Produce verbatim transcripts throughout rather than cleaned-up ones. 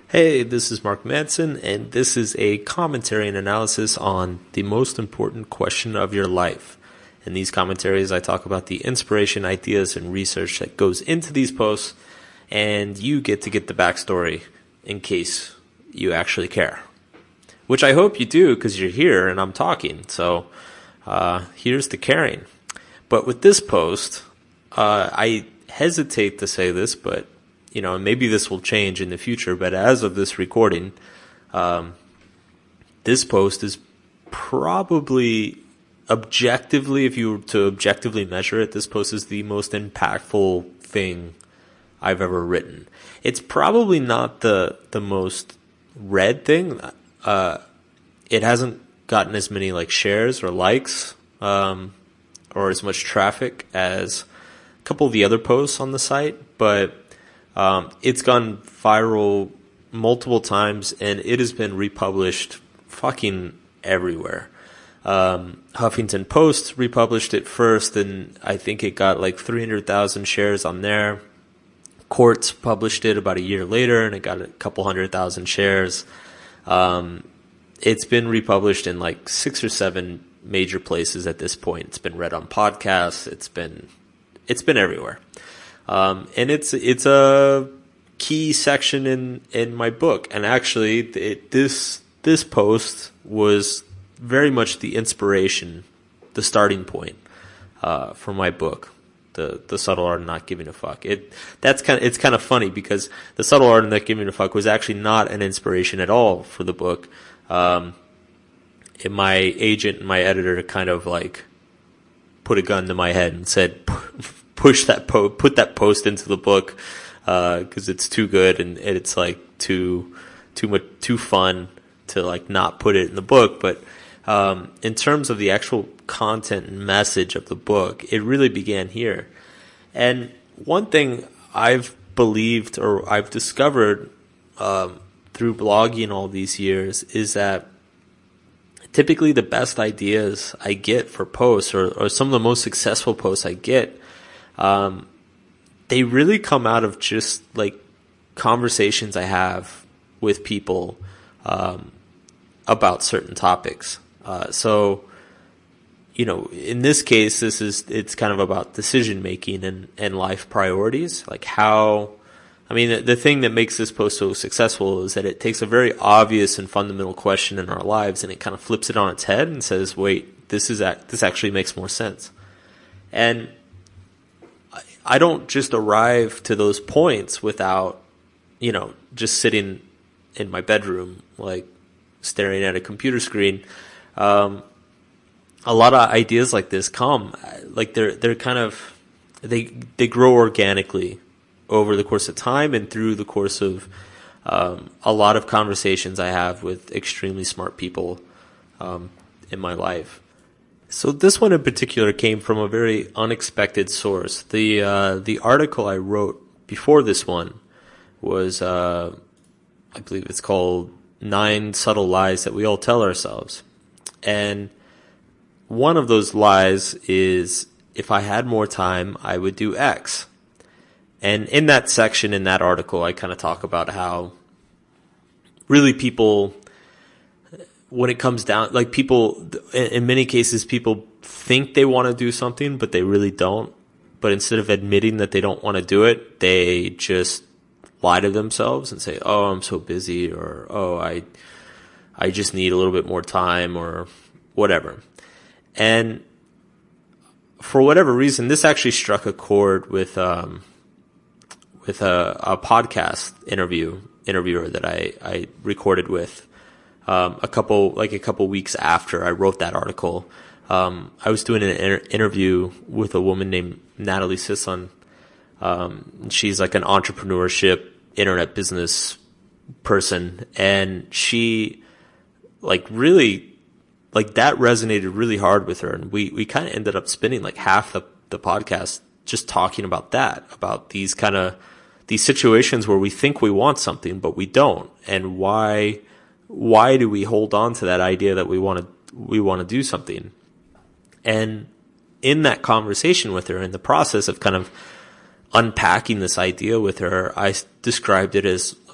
Hey, this is Mark Manson, and this is a commentary and analysis on the most important question of your life. In these commentaries, I talk about the inspiration, ideas, and research that goes into these posts, and you get to get the backstory in case you actually care. Which I hope you do, because you're here and I'm talking, so uh, here's the caring. But with this post, uh, I hesitate to say this, but you know, maybe this will change in the future, but as of this recording, um, this post is probably objectively, if you were to objectively measure it, this post is the most impactful thing I've ever written. It's probably not the the most read thing. Uh, it hasn't gotten as many like shares or likes, um, or as much traffic as a couple of the other posts on the site, but Um, it's gone viral multiple times, and it has been republished fucking everywhere. Um, Huffington Post republished it first, and I think it got like three hundred thousand shares on there. Quartz published it about a year later, and it got a couple hundred thousand shares. Um, it's been republished in like six or seven major places at this point. It's been read on podcasts. It's been, it's been everywhere. Um, and it's, it's a key section in, in my book. And actually it, this, this post was very much the inspiration, the starting point, uh, for my book, the, the subtle art of not giving a fuck. It, that's kind of, it's kind of funny because the subtle art of not giving a fuck was actually not an inspiration at all for the book. Um, and my agent and my editor kind of like put a gun to my head and said, push that po- put that post into the book, uh, cause it's too good and, and it's like too, too much, too fun to like not put it in the book. But, um, in terms of the actual content and message of the book, it really began here. And one thing I've believed or I've discovered, um, through blogging all these years is that typically the best ideas I get for posts or, or some of the most successful posts I get, Um, they really come out of just like conversations I have with people, um, about certain topics. Uh, so, you know, in this case, this is, it's kind of about decision making and, and life priorities. Like how, I mean, the, the thing that makes this post so successful is that it takes a very obvious and fundamental question in our lives and it kind of flips it on its head and says, wait, this is, act, this actually makes more sense. And I don't just arrive to those points without, you know, just sitting in my bedroom, like staring at a computer screen. Um, a lot of ideas like this come, like they're, they're kind of, they, they grow organically over the course of time and through the course of, um, a lot of conversations I have with extremely smart people, um, in my life. So this one in particular came from a very unexpected source. The uh, the article I wrote before this one was, uh, I believe it's called Nine Subtle Lies That We All Tell Ourselves. And one of those lies is, if I had more time, I would do X. And in that section, in that article, I kind of talk about how really people, when it comes down, like people, in many cases, people think they want to do something, but they really don't. But instead of admitting that they don't want to do it, they just lie to themselves and say, oh, I'm so busy, or, oh, I, I just need a little bit more time, or whatever. And for whatever reason, this actually struck a chord with, um, with a, a podcast interview, interviewer that I, I recorded with. Um, a couple, like a couple weeks after I wrote that article, um, I was doing an inter- interview with a woman named Natalie Sisson. Um, she's like an entrepreneurship, internet business person. And she, like really, like that resonated really hard with her. And we, we kind of ended up spending like half the, the podcast just talking about that, about these kind of, these situations where we think we want something, but we don't. And why, why do we hold on to that idea that we want to, we want to do something? And in that conversation with her, in the process of kind of unpacking this idea with her, I described it as like,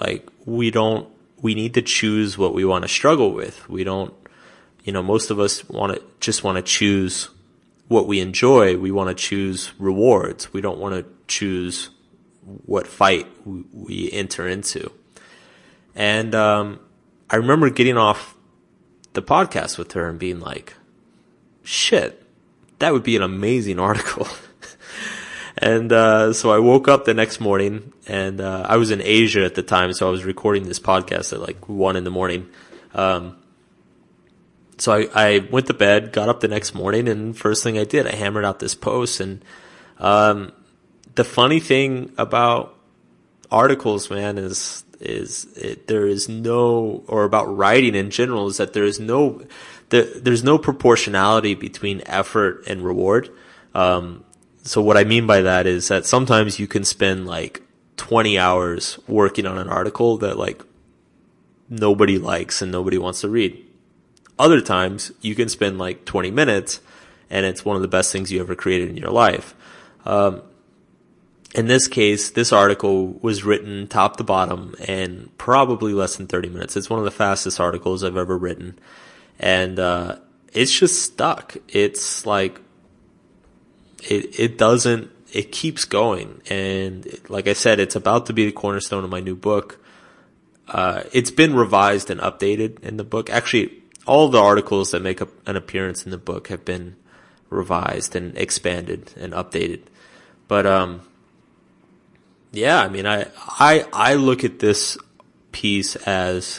we don't, we need to choose what we want to struggle with. We don't, you know, most of us want to just want to choose what we enjoy. We want to choose rewards. We don't want to choose what fight we, we enter into. And, um, I remember getting off the podcast with her and being like, shit, that would be an amazing article. And, uh, so I woke up the next morning and, uh, I was in Asia at the time. So I was recording this podcast at like one in the morning. Um, so I, I went to bed, got up the next morning, and first thing I did, I hammered out this post. And, um, the funny thing about articles, man, is, is it, there is no, or about writing in general, is that there is no, there, there's no proportionality between effort and reward. Um, so what I mean by that is that sometimes you can spend like twenty hours working on an article that like nobody likes and nobody wants to read. Other times you can spend like twenty minutes and it's one of the best things you ever created in your life. Um, in this case, this article was written top to bottom in probably less than thirty minutes. It's one of the fastest articles I've ever written. And, uh, it's just stuck. It's like, it, it doesn't, it keeps going. And like I said, it's about to be the cornerstone of my new book. Uh, it's been revised and updated in the book. Actually, all the articles that make a, an appearance in the book have been revised and expanded and updated. But, um, yeah, I mean, I, I, I look at this piece as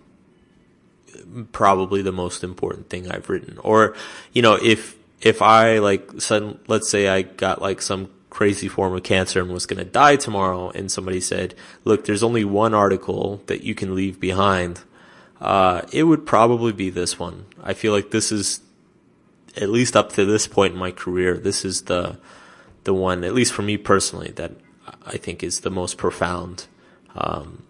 probably the most important thing I've written. Or, you know, if, if I like, sudden, let's say I got like some crazy form of cancer and was going to die tomorrow, and somebody said, look, there's only one article that you can leave behind, uh, it would probably be this one. I feel like this is, at least up to this point in my career, this is the, the one, at least for me personally, that I think is the most profound, um,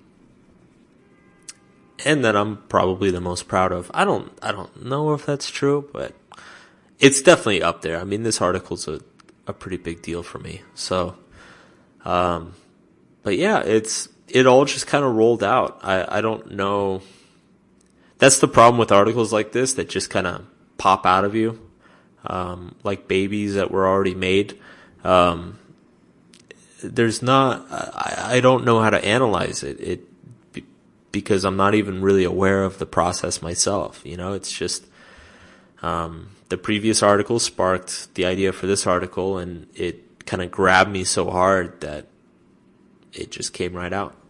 and that I'm probably the most proud of. I don't, I don't know if that's true, but it's definitely up there. I mean, this article's a, a pretty big deal for me. So, um, but yeah, it's, it all just kind of rolled out. I, I don't know. That's the problem with articles like this that just kind of pop out of you, um, like babies that were already made. Um, there's not, I, I don't know how to analyze it. It, because I'm not even really aware of the process myself. You know, it's just, um, the previous article sparked the idea for this article, and it kind of grabbed me so hard that it just came right out.